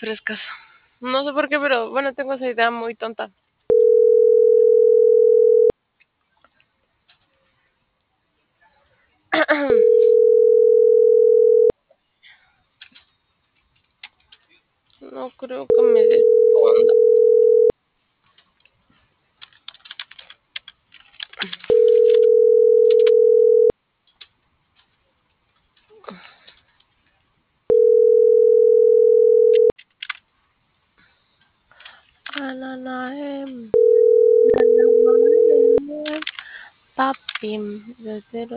frescas. No sé por qué, pero bueno, tengo esa idea muy tonta. No creo que me responda. Ananaem, nanamaem, papim,